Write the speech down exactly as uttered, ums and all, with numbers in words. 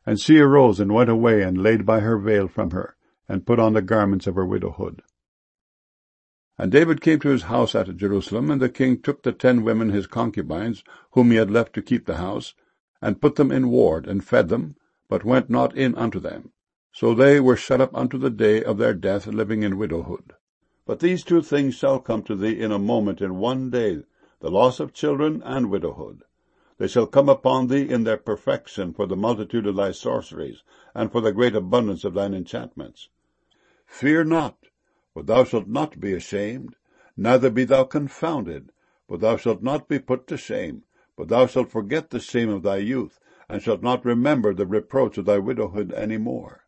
And she arose and went away, and laid by her veil from her, and put on the garments of her widowhood. And David came to his house at Jerusalem, and the king took the ten women his concubines, whom he had left to keep the house, and put them in ward, and fed them, but went not in unto them. So they were shut up unto the day of their death, living in widowhood. But these two things shall come to thee in a moment, in one day, the loss of children and widowhood. They shall come upon thee in their perfection for the multitude of thy sorceries, and for the great abundance of thine enchantments. Fear not, for thou shalt not be ashamed, neither be thou confounded, for thou shalt not be put to shame, but thou shalt forget the shame of thy youth, and shalt not remember the reproach of thy widowhood any more.